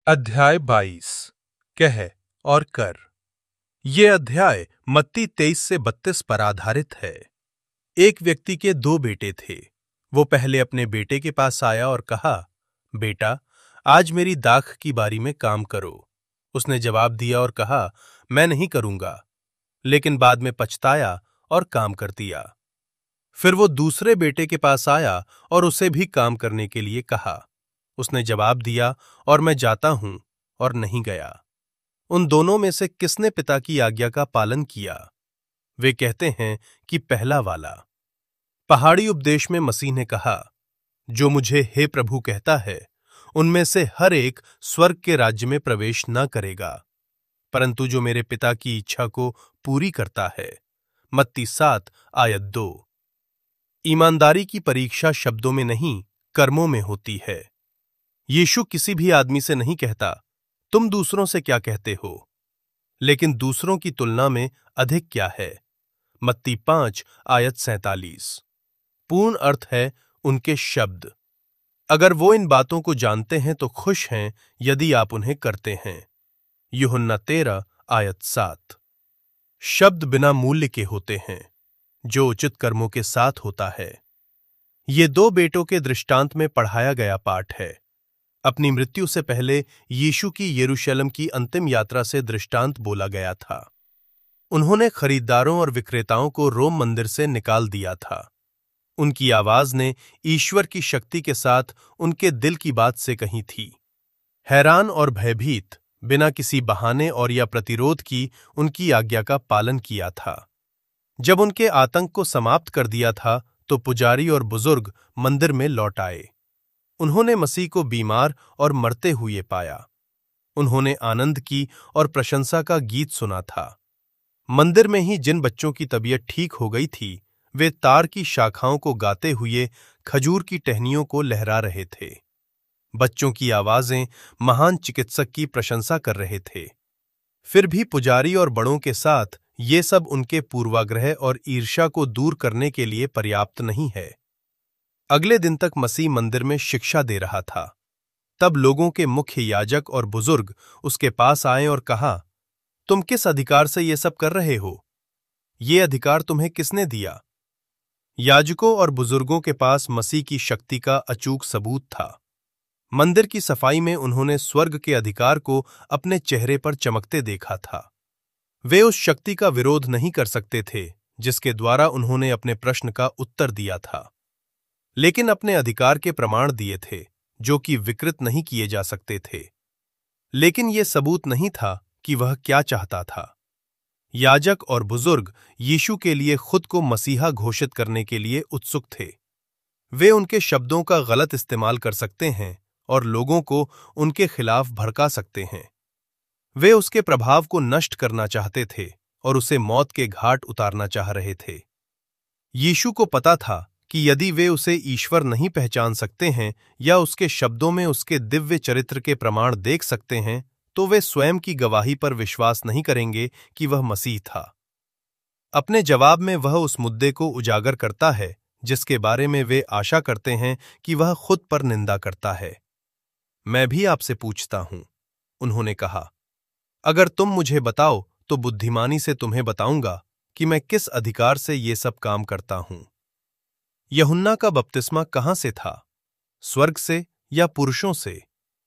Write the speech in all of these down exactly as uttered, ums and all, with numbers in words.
अध्याय बाईस कह और कर। ये अध्याय मत्ती तेईस से बत्तीस पर आधारित है। एक व्यक्ति के दो बेटे थे। वो पहले अपने बेटे के पास आया और कहा, बेटा, आज मेरी दाख की बारी में काम करो। उसने जवाब दिया और कहा, मैं नहीं करूंगा। लेकिन बाद में पछताया और काम कर दिया। फिर वो दूसरे बेटे के पास आया और उसे भी काम करने के लिए कहा। उसने जवाब दिया, और मैं जाता हूं, और नहीं गया। उन दोनों में से किसने पिता की आज्ञा का पालन किया? वे कहते हैं कि पहला वाला। पहाड़ी उपदेश में मसीह ने कहा, जो मुझे हे प्रभु कहता है, उनमें से हर एक स्वर्ग के राज्य में प्रवेश न करेगा, परंतु जो मेरे पिता की इच्छा को पूरी करता है। मत्ती सात आयत दो। ईमानदारी की परीक्षा शब्दों में नहीं, कर्मों में होती है। यीशु किसी भी आदमी से नहीं कहता, तुम दूसरों से क्या कहते हो, लेकिन दूसरों की तुलना में अधिक क्या है। मत्ती पांच आयत सैतालीस। पूर्ण अर्थ है उनके शब्द। अगर वो इन बातों को जानते हैं तो खुश हैं यदि आप उन्हें करते हैं। यूहन्ना तेरह आयत सात। शब्द बिना मूल्य के होते हैं, जो उचित कर्मों के साथ होता है। ये दो बेटों के दृष्टांत में पढ़ाया गया पाठ है। अपनी मृत्यु से पहले यीशु की यरूशलेम की अंतिम यात्रा से दृष्टांत बोला गया था। उन्होंने खरीदारों और विक्रेताओं को रोम मंदिर से निकाल दिया था। उनकी आवाज ने ईश्वर की शक्ति के साथ उनके दिल की बात से कही थी। हैरान और भयभीत, बिना किसी बहाने और या प्रतिरोध की उनकी आज्ञा का पालन किया था। जब उनके आतंक को समाप्त कर दिया था तो पुजारी और बुजुर्ग मंदिर में लौट आए। उन्होंने मसीह को बीमार और मरते हुए पाया। उन्होंने आनंद की और प्रशंसा का गीत सुना था। मंदिर में ही जिन बच्चों की तबीयत ठीक हो गई थी, वे तार की शाखाओं को गाते हुए खजूर की टहनियों को लहरा रहे थे। बच्चों की आवाजें महान चिकित्सक की प्रशंसा कर रहे थे। फिर भी पुजारी और बड़ों के साथ ये सब उनके पूर्वाग्रह और ईर्ष्या को दूर करने के लिए पर्याप्त नहीं है। अगले दिन तक मसीह मंदिर में शिक्षा दे रहा था। तब लोगों के मुख्य याजक और बुजुर्ग उसके पास आए और कहा, तुम किस अधिकार से ये सब कर रहे हो? ये अधिकार तुम्हें किसने दिया? याजकों और बुजुर्गों के पास मसीह की शक्ति का अचूक सबूत था। मंदिर की सफाई में उन्होंने स्वर्ग के अधिकार को अपने चेहरे पर चमकते देखा था। वे उस शक्ति का विरोध नहीं कर सकते थे जिसके द्वारा उन्होंने अपने प्रश्न का उत्तर दिया था, लेकिन अपने अधिकार के प्रमाण दिए थे जो कि विकृत नहीं किए जा सकते थे। लेकिन यह सबूत नहीं था कि वह क्या चाहता था। याजक और बुजुर्ग यीशु के लिए खुद को मसीहा घोषित करने के लिए उत्सुक थे। वे उनके शब्दों का गलत इस्तेमाल कर सकते हैं और लोगों को उनके खिलाफ भड़का सकते हैं। वे उसके प्रभाव को नष्ट करना चाहते थे और उसे मौत के घाट उतारना चाह रहे थे। यीशु को पता था कि यदि वे उसे ईश्वर नहीं पहचान सकते हैं या उसके शब्दों में उसके दिव्य चरित्र के प्रमाण देख सकते हैं, तो वे स्वयं की गवाही पर विश्वास नहीं करेंगे कि वह मसीह था। अपने जवाब में वह उस मुद्दे को उजागर करता है जिसके बारे में वे आशा करते हैं कि वह खुद पर निंदा करता है। मैं भी आपसे पूछता हूं, उन्होंने कहा, अगर तुम मुझे बताओ तो बुद्धिमानी से तुम्हें बताऊंगा कि मैं किस अधिकार से ये सब काम करता हूं। यूहन्ना का बपतिस्मा कहां से था, स्वर्ग से या पुरुषों से?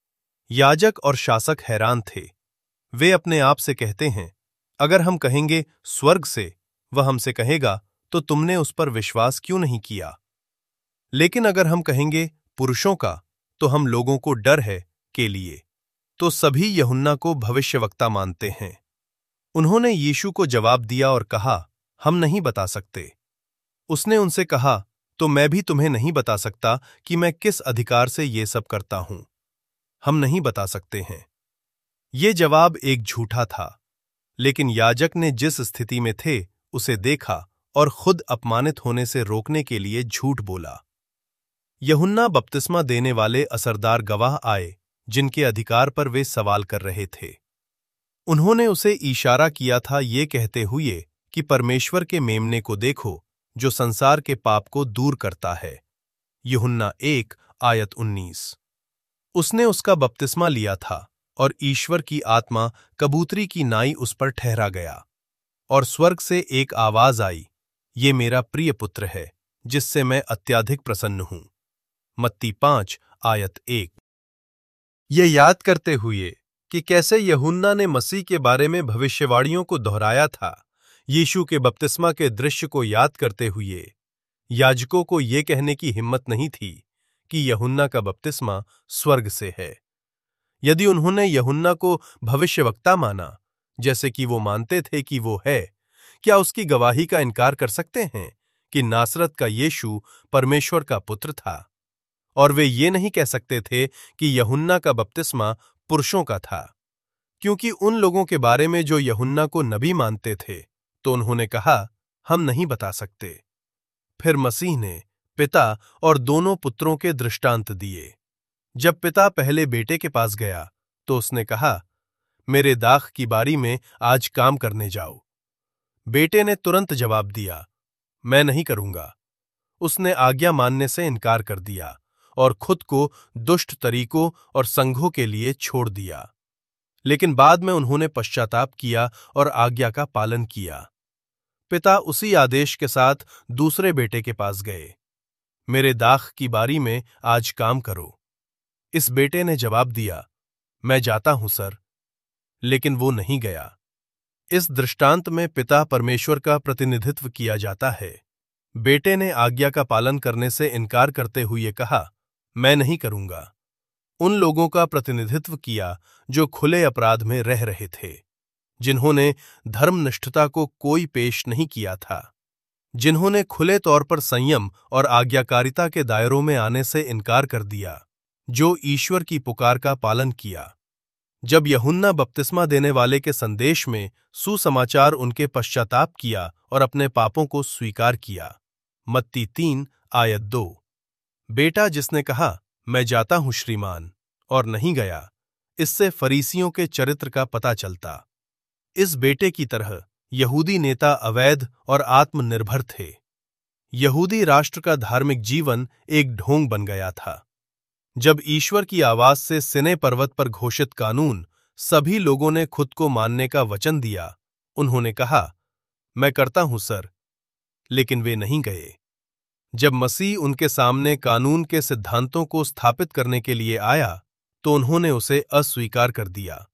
याजक और शासक हैरान थे। वे अपने आप से कहते हैं, अगर हम कहेंगे स्वर्ग से, वह हमसे कहेगा, तो तुमने उस पर विश्वास क्यों नहीं किया? लेकिन अगर हम कहेंगे पुरुषों का, तो हम लोगों को डर है के लिए। तो सभी यूहन्ना को भविष्यवक्ता मानते हैं। उन्होंने यीशु को जवाब दिया और कहा, हम नहीं बता सकते। उसने उनसे कहा, तो मैं भी तुम्हें नहीं बता सकता कि मैं किस अधिकार से ये सब करता हूं। हम नहीं बता सकते हैं। ये जवाब एक झूठा था, लेकिन याजक ने जिस स्थिति में थे उसे देखा और खुद अपमानित होने से रोकने के लिए झूठ बोला। यूहन्ना बपतिस्मा देने वाले असरदार गवाह आए जिनके अधिकार पर वे सवाल कर रहे थे। उन्होंने उसे इशारा किया था ये कहते हुए कि परमेश्वर के मेमने को देखो जो संसार के पाप को दूर करता है। यूहन्ना एक आयत उन्नीस। उसने उसका बपतिस्मा लिया था और ईश्वर की आत्मा कबूतरी की नाई उस पर ठहरा गया। और स्वर्ग से एक आवाज आई, ये मेरा प्रिय पुत्र है, जिससे मैं अत्यधिक प्रसन्न हूं। मत्ती पांच आयत एक। ये याद करते हुए कि कैसे यूहन्ना ने मसीह के बारे में भविष्यवाणियों को दोहराया था, यीशु के बपतिस्मा के दृश्य को याद करते हुए याजकों को ये कहने की हिम्मत नहीं थी कि यूहन्ना का बपतिस्मा स्वर्ग से है। यदि उन्होंने यूहन्ना को भविष्यवक्ता माना, जैसे कि वो मानते थे कि वो है, क्या उसकी गवाही का इनकार कर सकते हैं कि नासरत का यीशु परमेश्वर का पुत्र था? और वे ये नहीं कह सकते थे कि यूहन्ना का बपतिस्मा पुरुषों का था, क्योंकि उन लोगों के बारे में जो यूहन्ना को नबी मानते थे, तो उन्होंने कहा, हम नहीं बता सकते। फिर मसीह ने पिता और दोनों पुत्रों के दृष्टांत दिए। जब पिता पहले बेटे के पास गया तो उसने कहा, मेरे दाख की बारी में आज काम करने जाओ। बेटे ने तुरंत जवाब दिया, मैं नहीं करूंगा। उसने आज्ञा मानने से इनकार कर दिया और खुद को दुष्ट तरीकों और संघों के लिए छोड़ दिया। लेकिन बाद में उन्होंने पश्चाताप किया और आज्ञा का पालन किया। पिता उसी आदेश के साथ दूसरे बेटे के पास गए, मेरे दाख की बारी में आज काम करो। इस बेटे ने जवाब दिया, मैं जाता हूं सर। लेकिन वो नहीं गया। इस दृष्टांत में पिता परमेश्वर का प्रतिनिधित्व किया जाता है। बेटे ने आज्ञा का पालन करने से इनकार करते हुए कहा, मैं नहीं करूंगा। उन लोगों का प्रतिनिधित्व किया जो खुले अपराध में रह रहे थे, जिन्होंने धर्मनिष्ठता को कोई पेश नहीं किया था, जिन्होंने खुले तौर पर संयम और आज्ञाकारिता के दायरों में आने से इनकार कर दिया, जो ईश्वर की पुकार का पालन किया। जब यूहन्ना बपतिस्मा देने वाले के संदेश में सुसमाचार उनके पश्चाताप किया और अपने पापों को स्वीकार किया। मत्ती तीन आयत दो। बेटा जिसने कहा, मैं जाता हूं श्रीमान, और नहीं गया, इससे फरीसियों के चरित्र का पता चलता। इस बेटे की तरह यहूदी नेता अवैध और आत्मनिर्भर थे। यहूदी राष्ट्र का धार्मिक जीवन एक ढोंग बन गया था। जब ईश्वर की आवाज से सिने पर्वत पर घोषित कानून सभी लोगों ने खुद को मानने का वचन दिया, उन्होंने कहा, मैं करता हूं सर, लेकिन वे नहीं गए। जब मसीह उनके सामने कानून के सिद्धांतों को स्थापित करने के लिए आया, तो उन्होंने उसे अस्वीकार कर दिया।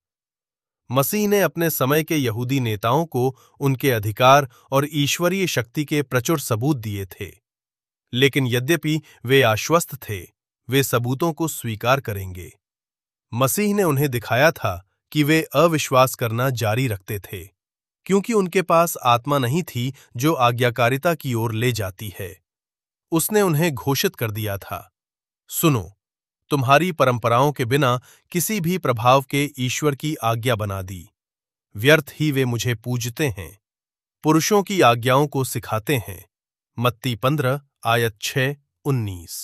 मसीह ने अपने समय के यहूदी नेताओं को उनके अधिकार और ईश्वरीय शक्ति के प्रचुर सबूत दिए थे, लेकिन यद्यपि वे आश्वस्त थे, वे सबूतों को स्वीकार करेंगे। मसीह ने उन्हें दिखाया था कि वे अविश्वास करना जारी रखते थे, क्योंकि उनके पास आत्मा नहीं थी जो आज्ञाकारिता की ओर ले जाती है। उसने उन्हें घोषित कर दिया था, सुनो, तुम्हारी परंपराओं के बिना किसी भी प्रभाव के ईश्वर की आज्ञा बना दी। व्यर्थ ही वे मुझे पूजते हैं, पुरुषों की आज्ञाओं को सिखाते हैं। मत्ती पंद्रह आयत छह उन्नीस।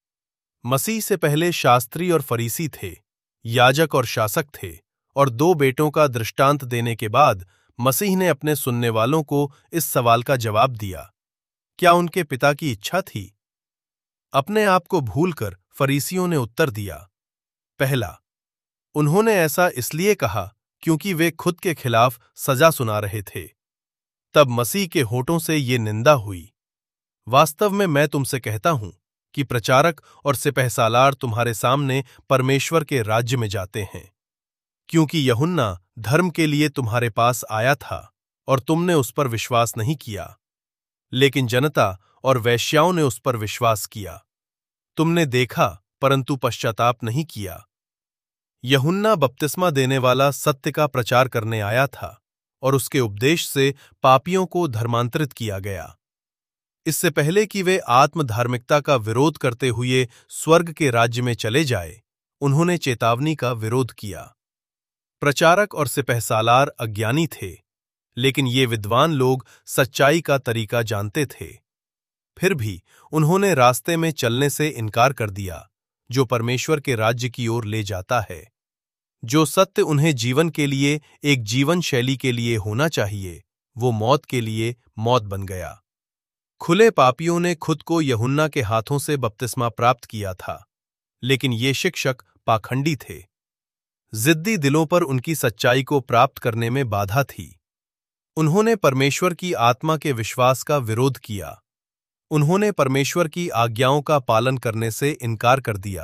मसीह से पहले शास्त्री और फरीसी थे, याजक और शासक थे, और दो बेटों का दृष्टांत देने के बाद मसीह ने अपने सुनने वालों को इस सवाल का जवाब दिया, क्या उनके पिता की इच्छा थी? अपने आप को भूलकर फरीसियों ने उत्तर दिया, पहला, उन्होंने ऐसा इसलिए कहा क्योंकि वे खुद के खिलाफ सजा सुना रहे थे। तब मसीह के होठों से ये निंदा हुई, वास्तव में मैं तुमसे कहता हूं कि प्रचारक और सिपहसालार तुम्हारे सामने परमेश्वर के राज्य में जाते हैं। क्योंकि यूहन्ना धर्म के लिए तुम्हारे पास आया था और तुमने उस पर विश्वास नहीं किया, लेकिन जनता और वेश्याओं ने उस पर विश्वास किया। तुमने देखा परंतु पश्चाताप नहीं किया। यूहन्ना बपतिस्मा देने वाला सत्य का प्रचार करने आया था और उसके उपदेश से पापियों को धर्मांतरित किया गया। इससे पहले कि वे आत्मधार्मिकता का विरोध करते हुए स्वर्ग के राज्य में चले जाए, उन्होंने चेतावनी का विरोध किया। प्रचारक और सिपहसालार अज्ञानी थे, लेकिन ये विद्वान लोग सच्चाई का तरीका जानते थे। फिर भी उन्होंने रास्ते में चलने से इनकार कर दिया, जो परमेश्वर के राज्य की ओर ले जाता है। जो सत्य उन्हें जीवन के लिए एक जीवन शैली के लिए होना चाहिए, वो मौत के लिए मौत बन गया। खुले पापियों ने खुद को यूहन्ना के हाथों से बपतिस्मा प्राप्त किया था, लेकिन ये शिक्षक पाखंडी थे। जिद्दी दिलों पर उनकी सच्चाई को प्राप्त करने में बाधा थी। उन्होंने परमेश्वर की आत्मा के विश्वास का विरोध किया। उन्होंने परमेश्वर की आज्ञाओं का पालन करने से इनकार कर दिया।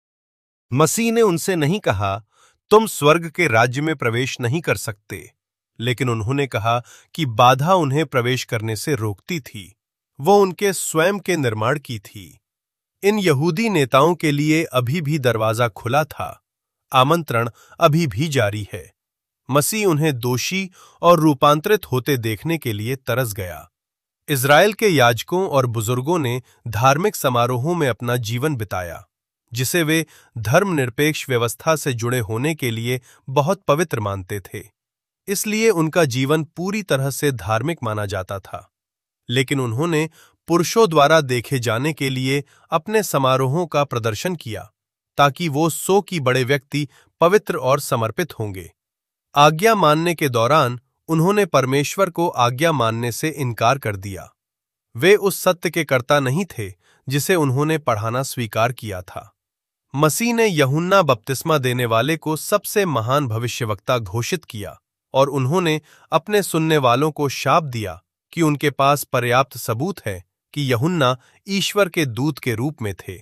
मसीह ने उनसे नहीं कहा, तुम स्वर्ग के राज्य में प्रवेश नहीं कर सकते, लेकिन उन्होंने कहा कि बाधा उन्हें प्रवेश करने से रोकती थी। वो उनके स्वयं के निर्माण की थी। इन यहूदी नेताओं के लिए अभी भी दरवाजा खुला था। आमंत्रण अभी भी जारी है। मसीह उन्हें दोषी और रूपांतरित होते देखने के लिए तरस गया। इज़राइल के याजकों और बुजुर्गों ने धार्मिक समारोहों में अपना जीवन बिताया, जिसे वे धर्मनिरपेक्ष व्यवस्था से जुड़े होने के लिए बहुत पवित्र मानते थे। इसलिए उनका जीवन पूरी तरह से धार्मिक माना जाता था। लेकिन उन्होंने पुरुषों द्वारा देखे जाने के लिए अपने समारोहों का प्रदर्शन किया, ताकि वो सौ की बड़े व्यक्ति पवित्र और समर्पित होंगे। आज्ञा मानने के दौरान उन्होंने परमेश्वर को आज्ञा मानने से इनकार कर दिया। वे उस सत्य के कर्ता नहीं थे जिसे उन्होंने पढ़ाना स्वीकार किया था। मसीह ने यूहन्ना बपतिस्मा देने वाले को सबसे महान भविष्यवक्ता घोषित किया और उन्होंने अपने सुनने वालों को शाप दिया कि उनके पास पर्याप्त सबूत है कि यूहन्ना ईश्वर के दूत के रूप में थे।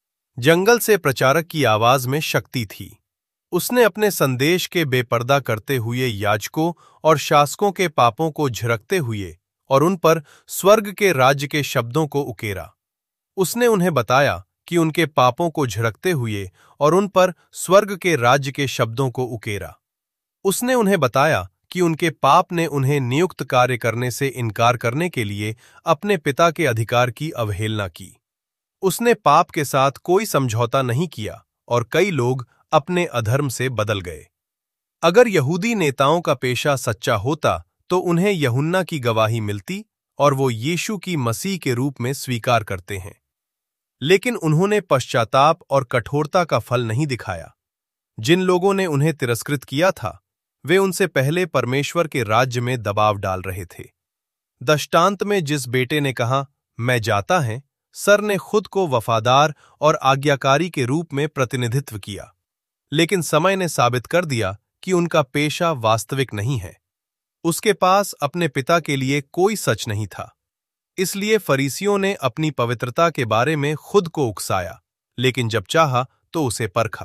जंगल से प्रचारक की आवाज में शक्ति थी। उसने अपने संदेश के बेपर्दा करते हुए याजकों और शासकों के पापों को झिड़कते हुए और उन पर स्वर्ग के राज्य के शब्दों को उकेरा। उसने उन्हें बताया कि उनके पापों को झिड़कते हुए और उन पर स्वर्ग के राज्य के शब्दों को उकेरा। उसने उन्हें बताया कि उनके पाप ने उन्हें नियुक्त कार्य करने से इनकार करने के लिए अपने पिता के अधिकार की अवहेलना की। उसने पाप के साथ कोई समझौता नहीं किया और कई लोग अपने अधर्म से बदल गए। अगर यहूदी नेताओं का पेशा सच्चा होता तो उन्हें यूहन्ना की गवाही मिलती और वो यीशु की मसीह के रूप में स्वीकार करते हैं। लेकिन उन्होंने पश्चाताप और कठोरता का फल नहीं दिखाया। जिन लोगों ने उन्हें तिरस्कृत किया था, वे उनसे पहले परमेश्वर के राज्य में दबाव डाल रहे थे। दृष्टांत में जिस बेटे ने कहा, मैं जाता है, सर ने खुद को वफादार और आज्ञाकारी के रूप में प्रतिनिधित्व किया, लेकिन समय ने साबित कर दिया कि उनका पेशा वास्तविक नहीं है। उसके पास अपने पिता के लिए कोई सच नहीं था। इसलिए फरीसियों ने अपनी पवित्रता के बारे में खुद को उकसाया, लेकिन जब चाहा तो उसे परखा।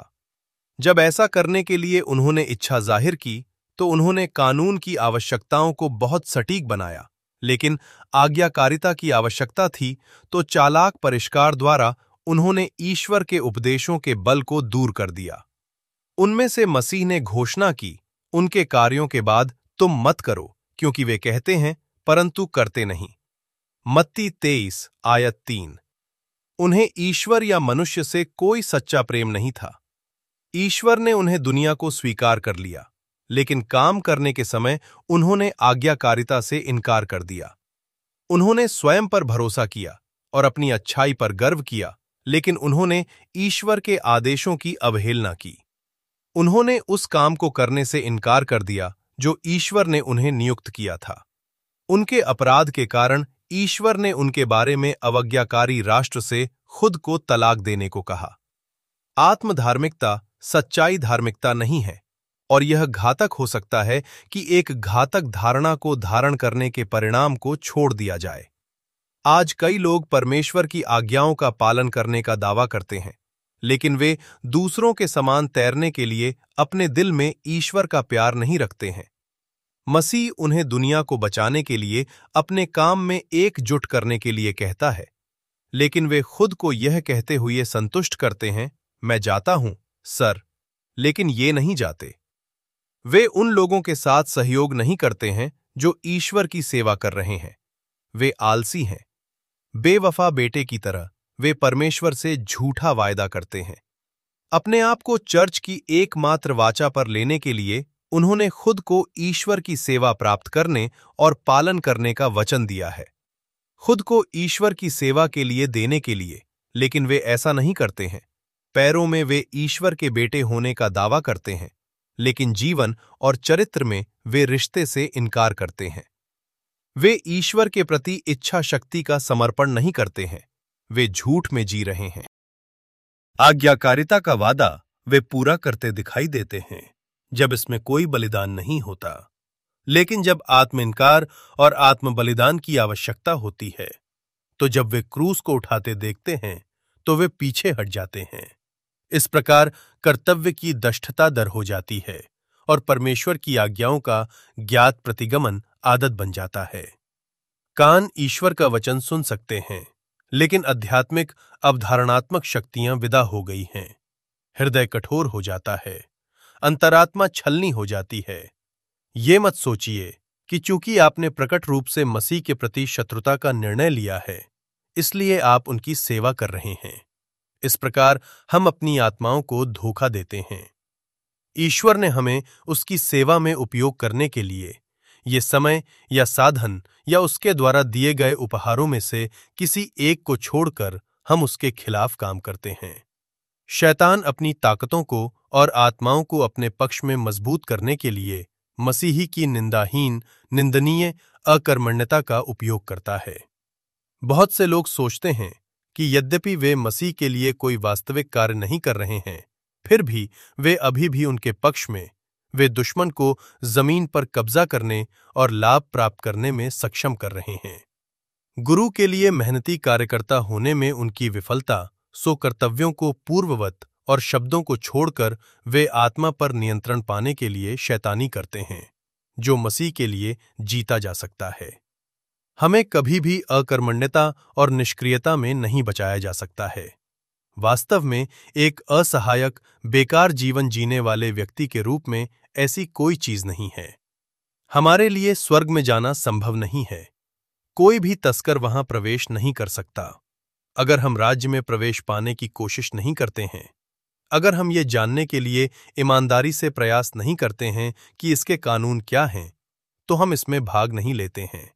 जब ऐसा करने के लिए उन्होंने इच्छा जाहिर की तो उन्होंने कानून की आवश्यकताओं को बहुत सटीक बनाया, लेकिन आज्ञाकारिता की आवश्यकता थी तो चालाक परिष्कार द्वारा उन्होंने ईश्वर के उपदेशों के बल को दूर कर दिया। उनमें से मसीह ने घोषणा की, उनके कार्यों के बाद तुम मत करो, क्योंकि वे कहते हैं परंतु करते नहीं। मत्ती तेईस आयत तीन। उन्हें ईश्वर या मनुष्य से कोई सच्चा प्रेम नहीं था। ईश्वर ने उन्हें दुनिया को स्वीकार कर लिया, लेकिन काम करने के समय उन्होंने आज्ञाकारिता से इनकार कर दिया। उन्होंने स्वयं पर भरोसा किया और अपनी अच्छाई पर गर्व किया, लेकिन उन्होंने ईश्वर के आदेशों की अवहेलना की। उन्होंने उस काम को करने से इनकार कर दिया जो ईश्वर ने उन्हें नियुक्त किया था। उनके अपराध के कारण ईश्वर ने उनके बारे में अवज्ञाकारी राष्ट्र से खुद को तलाक देने को कहा। आत्मधार्मिकता सच्चाई धार्मिकता नहीं है, और यह घातक हो सकता है कि एक घातक धारणा को धारण करने के परिणाम को छोड़ दिया जाए। आज कई लोग परमेश्वर की आज्ञाओं का पालन करने का दावा करते हैं, लेकिन वे दूसरों के समान तैरने के लिए अपने दिल में ईश्वर का प्यार नहीं रखते हैं। मसीह उन्हें दुनिया को बचाने के लिए अपने काम में एकजुट करने के लिए कहता है, लेकिन वे खुद को यह कहते हुए संतुष्ट करते हैं, मैं जाता हूं सर, लेकिन ये नहीं जाते। वे उन लोगों के साथ सहयोग नहीं करते हैं जो ईश्वर की सेवा कर रहे हैं। वे आलसी हैं। बेवफा बेटे की तरह वे परमेश्वर से झूठा वायदा करते हैं। अपने आप को चर्च की एकमात्र वाचा पर लेने के लिए उन्होंने खुद को ईश्वर की सेवा प्राप्त करने और पालन करने का वचन दिया है। खुद को ईश्वर की सेवा के लिए देने के लिए, लेकिन वे ऐसा नहीं करते हैं। पैरों में वे ईश्वर के बेटे होने का दावा करते हैं, लेकिन जीवन और चरित्र में वे रिश्ते से इनकार करते हैं। वे ईश्वर के प्रति इच्छा शक्ति का समर्पण नहीं करते हैं। वे झूठ में जी रहे हैं। आज्ञाकारिता का वादा वे पूरा करते दिखाई देते हैं जब इसमें कोई बलिदान नहीं होता। लेकिन जब आत्म इनकार और आत्म बलिदान की आवश्यकता होती है, तो जब वे क्रूस को उठाते देखते हैं तो वे पीछे हट जाते हैं। इस प्रकार कर्तव्य की दष्टता दर हो जाती है और परमेश्वर की आज्ञाओं का ज्ञात प्रतिगमन आदत बन जाता है। कान ईश्वर का वचन सुन सकते हैं, लेकिन आध्यात्मिक अवधारणात्मक शक्तियां विदा हो गई हैं। हृदय कठोर हो जाता है, अंतरात्मा छलनी हो जाती है। ये मत सोचिए कि चूंकि आपने प्रकट रूप से मसीह के प्रति शत्रुता का निर्णय लिया है, इसलिए आप उनकी सेवा कर रहे हैं। इस प्रकार हम अपनी आत्माओं को धोखा देते हैं। ईश्वर ने हमें उसकी सेवा में उपयोग करने के लिए ये समय या साधन या उसके द्वारा दिए गए उपहारों में से किसी एक को छोड़कर हम उसके खिलाफ काम करते हैं। शैतान अपनी ताकतों को और आत्माओं को अपने पक्ष में मजबूत करने के लिए मसीही की निंदाहीन, निंदनीय अकर्मण्यता का उपयोग करता है। बहुत से लोग सोचते हैं कि यद्यपि वे मसीह के लिए कोई वास्तविक कार्य नहीं कर रहे हैं, फिर भी वे अभी भी उनके पक्ष में, वे दुश्मन को जमीन पर कब्जा करने और लाभ प्राप्त करने में सक्षम कर रहे हैं। गुरु के लिए मेहनती कार्यकर्ता होने में उनकी विफलता सो कर्तव्यों को पूर्ववत और शब्दों को छोड़कर वे आत्मा पर नियंत्रण पाने के लिए शैतानी करते हैं, जो मसीह के लिए जीता जा सकता है। हमें कभी भी अकर्मण्यता और निष्क्रियता में नहीं बचाया जा सकता है। वास्तव में एक असहायक, बेकार जीवन जीने वाले व्यक्ति के रूप में ऐसी कोई चीज नहीं है। हमारे लिए स्वर्ग में जाना संभव नहीं है। कोई भी तस्कर वहां प्रवेश नहीं कर सकता। अगर हम राज्य में प्रवेश पाने की कोशिश नहीं करते हैं, अगर हम ये जानने के लिए ईमानदारी से प्रयास नहीं करते हैं कि इसके कानून क्या हैं, तो हम इसमें भाग नहीं लेते हैं।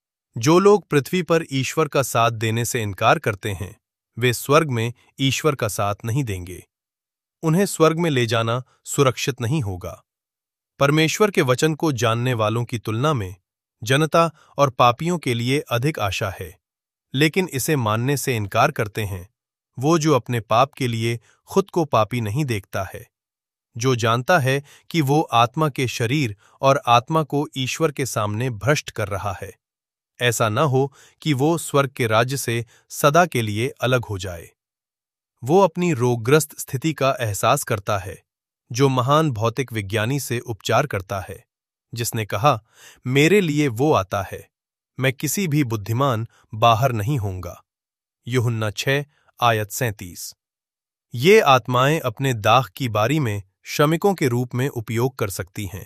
जो लोग पृथ्वी पर ईश्वर का साथ देने से इनकार करते हैं, वे स्वर्ग में ईश्वर का साथ नहीं देंगे। उन्हें स्वर्ग में ले जाना सुरक्षित नहीं होगा। परमेश्वर के वचन को जानने वालों की तुलना में जनता और पापियों के लिए अधिक आशा है, लेकिन इसे मानने से इनकार करते हैं वो जो अपने पाप के लिए खुद को पापी नहीं देखता है, जो जानता है कि वो आत्मा के शरीर और आत्मा को ईश्वर के सामने भ्रष्ट कर रहा है। ऐसा न हो कि वो स्वर्ग के राज्य से सदा के लिए अलग हो जाए। वो अपनी रोगग्रस्त स्थिति का एहसास करता है, जो महान भौतिक विज्ञानी से उपचार करता है, जिसने कहा, मेरे लिए वो आता है, मैं किसी भी बुद्धिमान बाहर नहीं होऊंगा। यूहन्ना छह आयत सैंतीस। ये आत्माएं अपने दाख की बारी में श्रमिकों के रूप में उपयोग कर सकती हैं।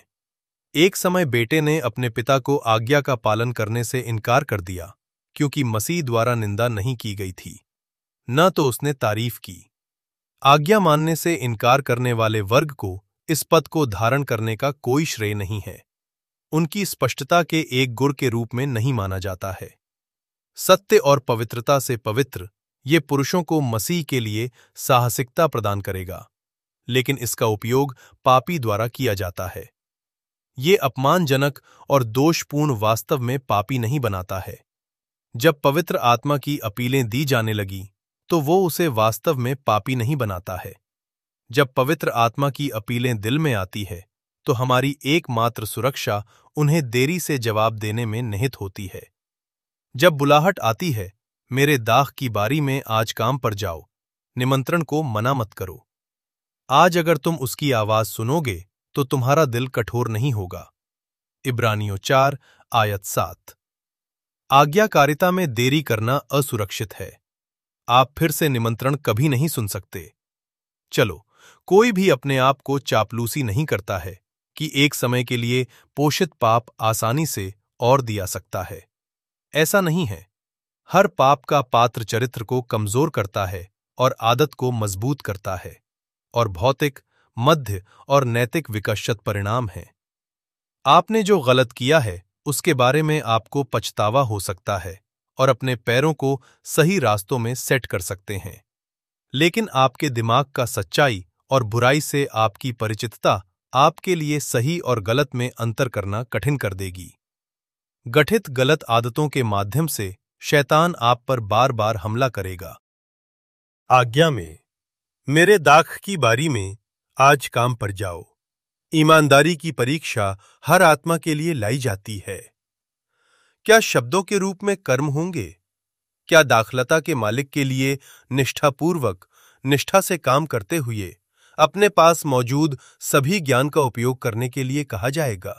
एक समय बेटे ने अपने पिता को आज्ञा का पालन करने से इनकार कर दिया, क्योंकि मसीह द्वारा निंदा नहीं की गई थी, न तो उसने तारीफ की। आज्ञा मानने से इनकार करने वाले वर्ग को इस पद को धारण करने का कोई श्रेय नहीं है। उनकी स्पष्टता के एक गुण के रूप में नहीं माना जाता है। सत्य और पवित्रता से पवित्र ये पुरुषों को मसीह के लिए साहसिकता प्रदान करेगा, लेकिन इसका उपयोग पापी द्वारा किया जाता है। ये अपमानजनक और दोषपूर्ण वास्तव में पापी नहीं बनाता है। जब पवित्र आत्मा की अपीलें दी जाने लगी, तो वो उसे वास्तव में पापी नहीं बनाता है। जब पवित्र आत्मा की अपीलें दिल में आती है, तो हमारी एकमात्र सुरक्षा उन्हें देरी से जवाब देने में निहित होती है। जब बुलाहट आती है, मेरे दाख की बारी में आज काम पर जाओ, निमंत्रण को मना मत करो। आज अगर तुम उसकी आवाज सुनोगे तो तुम्हारा दिल कठोर नहीं होगा। इब्रानियों चार आयत सात। आज्ञाकारिता में देरी करना असुरक्षित है। आप फिर से निमंत्रण कभी नहीं सुन सकते। चलो, कोई भी अपने आप को चापलूसी नहीं करता है कि एक समय के लिए पोषित पाप आसानी से और दिया सकता है। ऐसा नहीं है। हर पाप का पात्र चरित्र को कमजोर करता है और आदत को मजबूत करता है, और भौतिक, मध्य और नैतिक विकशत परिणाम हैं। आपने जो गलत किया है उसके बारे में आपको पछतावा हो सकता है और अपने पैरों को सही रास्तों में सेट कर सकते हैं, लेकिन आपके दिमाग का सच्चाई और बुराई से आपकी परिचितता आपके लिए सही और गलत में अंतर करना कठिन कर देगी। गठित गलत आदतों के माध्यम से शैतान आप पर बार बार हमला करेगा। आज्ञा में मेरे दाख की बारी में आज काम पर जाओ। ईमानदारी की परीक्षा हर आत्मा के लिए लाई जाती है। क्या शब्दों के रूप में कर्म होंगे? क्या दाखलता के मालिक के लिए निष्ठापूर्वक, निष्ठा से काम करते हुए अपने पास मौजूद सभी ज्ञान का उपयोग करने के लिए कहा जाएगा?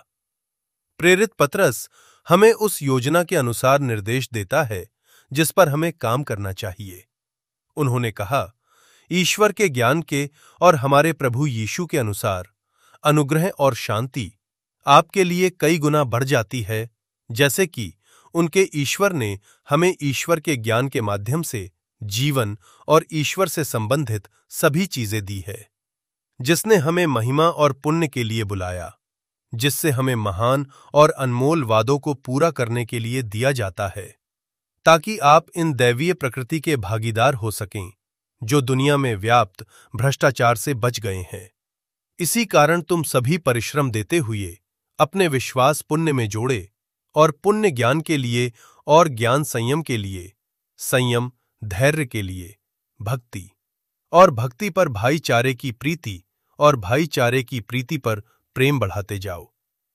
प्रेरित पतरस हमें उस योजना के अनुसार निर्देश देता है जिस पर हमें काम करना चाहिए। उन्होंने कहा, ईश्वर के ज्ञान के और हमारे प्रभु यीशु के अनुसार अनुग्रह और शांति आपके लिए कई गुना बढ़ जाती है, जैसे कि उनके ईश्वर ने हमें ईश्वर के ज्ञान के माध्यम से जीवन और ईश्वर से संबंधित सभी चीजें दी है, जिसने हमें महिमा और पुण्य के लिए बुलाया, जिससे हमें महान और अनमोल वादों को पूरा करने के लिए दिया जाता है, ताकि आप इन दैवीय प्रकृति के भागीदार हो सकें जो दुनिया में व्याप्त भ्रष्टाचार से बच गए हैं। इसी कारण तुम सभी परिश्रम देते हुए अपने विश्वास पुण्य में जोड़े, और पुण्य ज्ञान के लिए, और ज्ञान संयम के लिए, संयम धैर्य के लिए, भक्ति, और भक्ति पर भाईचारे की प्रीति, और भाईचारे की प्रीति पर प्रेम बढ़ाते जाओ।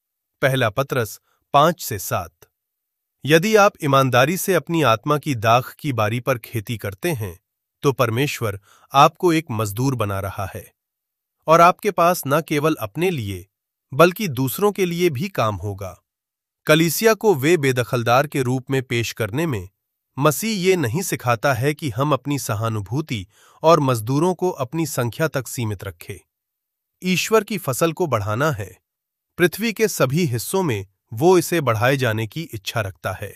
पहला पतरस पांच से सात। यदि आप ईमानदारी से अपनी आत्मा की दाख की बारी पर खेती करते हैं, तो परमेश्वर आपको एक मजदूर बना रहा है, और आपके पास न केवल अपने लिए बल्कि दूसरों के लिए भी काम होगा। कलीसिया को वे बेदखलदार के रूप में पेश करने में मसीह ये नहीं सिखाता है कि हम अपनी सहानुभूति और मजदूरों को अपनी संख्या तक सीमित रखें। ईश्वर की फसल को बढ़ाना है। पृथ्वी के सभी हिस्सों में वो इसे बढ़ाए जाने की इच्छा रखता है।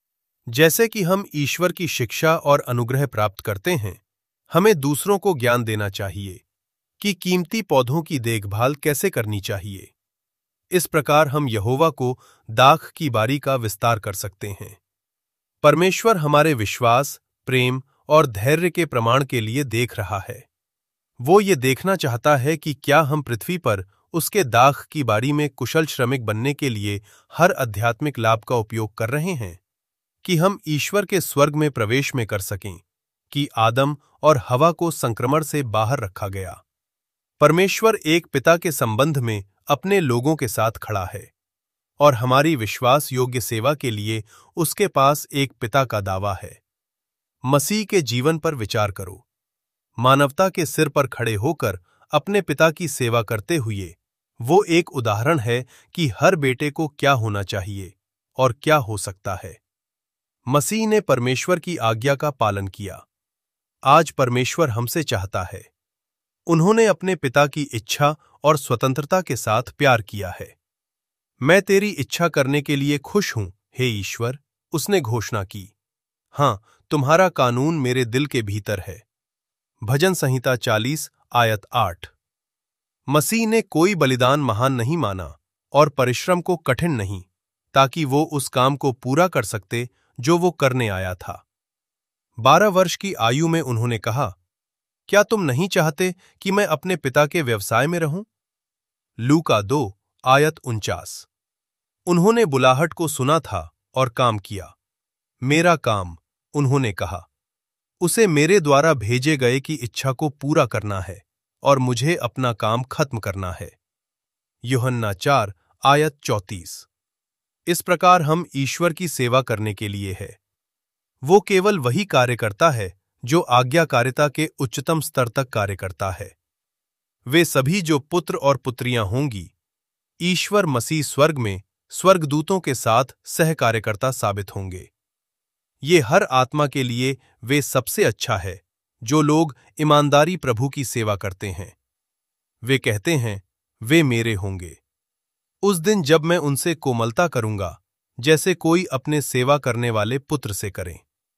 जैसे कि हम ईश्वर की शिक्षा और अनुग्रह प्राप्त करते हैं, हमें दूसरों को ज्ञान देना चाहिए कि कीमती पौधों की देखभाल कैसे करनी चाहिए। इस प्रकार हम यहोवा को दाख की बारी का विस्तार कर सकते हैं। परमेश्वर हमारे विश्वास, प्रेम और धैर्य के प्रमाण के लिए देख रहा है। वो ये देखना चाहता है कि क्या हम पृथ्वी पर उसके दाख की बारी में कुशल श्रमिक बनने के लिए हर आध्यात्मिक लाभ का उपयोग कर रहे हैं, कि हम ईश्वर के स्वर्ग में प्रवेश में कर सकें, कि आदम और हवा को संक्रमण से बाहर रखा गया। परमेश्वर एक पिता के संबंध में अपने लोगों के साथ खड़ा है, और हमारी विश्वास योग्य सेवा के लिए उसके पास एक पिता का दावा है। मसीह के जीवन पर विचार करो। मानवता के सिर पर खड़े होकर अपने पिता की सेवा करते हुए वो एक उदाहरण है कि हर बेटे को क्या होना चाहिए और क्या हो सकता है। मसीह ने परमेश्वर की आज्ञा का पालन किया। आज परमेश्वर हमसे चाहता है। उन्होंने अपने पिता की इच्छा और स्वतंत्रता के साथ प्यार किया है। मैं तेरी इच्छा करने के लिए खुश हूं, हे ईश्वर, उसने घोषणा की। हां, तुम्हारा कानून मेरे दिल के भीतर है। भजन संहिता चालीस आयत आठ। मसीह ने कोई बलिदान महान नहीं माना और परिश्रम को कठिन नहीं, ताकि वो उस काम को पूरा कर सकते जो वो करने आया था। बारह वर्ष की आयु में उन्होंने कहा, क्या तुम नहीं चाहते कि मैं अपने पिता के व्यवसाय में रहूं? लूका दो आयत उनचास। उन्होंने बुलाहट को सुना था और काम किया। मेरा काम, उन्होंने कहा, उसे मेरे द्वारा भेजे गए की इच्छा को पूरा करना है और मुझे अपना काम खत्म करना है। यूहन्ना चार आयत चौंतीस। इस प्रकार हम ईश्वर की सेवा करने के लिए है। वो केवल वही कार्य करता है जो आज्ञाकारिता के उच्चतम स्तर तक कार्य करता है। वे सभी जो पुत्र और पुत्रियां होंगी, ईश्वर मसीह स्वर्ग में स्वर्गदूतों के साथ सहकार्यकर्ता साबित होंगे। ये हर आत्मा के लिए वे सबसे अच्छा है जो लोग ईमानदारी प्रभु की सेवा करते हैं। वे कहते हैं, वे मेरे होंगे। उस दिन जब मैं उनसे कोमलता करूंगा, जैसे कोई अपने सेवा करने वाले पुत्र से करे।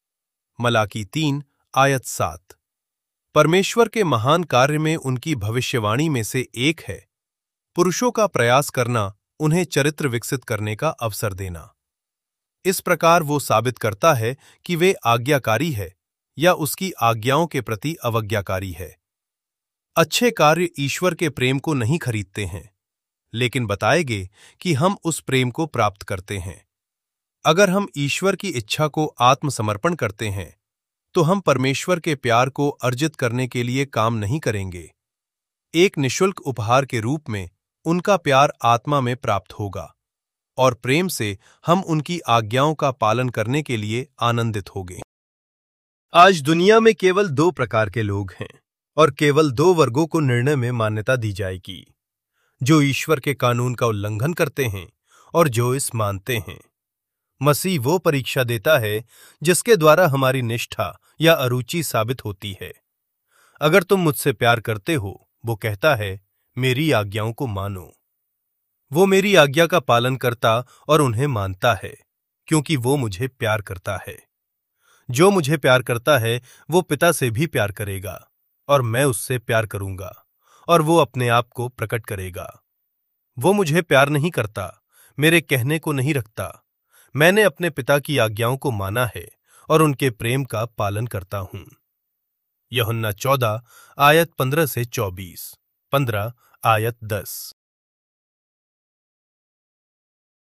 मलाकी तीन आयत सात। परमेश्वर के महान कार्य में उनकी भविष्यवाणी में से एक है पुरुषों का प्रयास करना, उन्हें चरित्र विकसित करने का अवसर देना। इस प्रकार वो साबित करता है कि वे आज्ञाकारी है या उसकी आज्ञाओं के प्रति अवज्ञाकारी है। अच्छे कार्य ईश्वर के प्रेम को नहीं खरीदते हैं, लेकिन बताएंगे कि हम उस प्रेम को प्राप्त करते हैं। अगर हम ईश्वर की इच्छा को आत्मसमर्पण करते हैं, तो हम परमेश्वर के प्यार को अर्जित करने के लिए काम नहीं करेंगे। एक निशुल्क उपहार के रूप में उनका प्यार आत्मा में प्राप्त होगा और प्रेम से हम उनकी आज्ञाओं का पालन करने के लिए आनंदित होंगे। आज दुनिया में केवल दो प्रकार के लोग हैं और केवल दो वर्गों को निर्णय में मान्यता दी जाएगी, जो ईश्वर के कानून का उल्लंघन करते हैं और जो इस मानते हैं। मसीह वो परीक्षा देता है जिसके द्वारा हमारी निष्ठा या अरुचि साबित होती है। अगर तुम मुझसे प्यार करते हो, वो कहता है, मेरी आज्ञाओं को मानो। वो मेरी आज्ञा का पालन करता और उन्हें मानता है, क्योंकि वो मुझे प्यार करता है। जो मुझे प्यार करता है वो पिता से भी प्यार करेगा और मैं उससे प्यार करूंगा और वो अपने आप को प्रकट करेगा। वो मुझे प्यार नहीं करता, मेरे कहने को नहीं रखता। मैंने अपने पिता की आज्ञाओं को माना है और उनके प्रेम का पालन करता हूं। यूहन्ना चौदह आयत पंद्रह से चौबीस, पंद्रह आयत दस।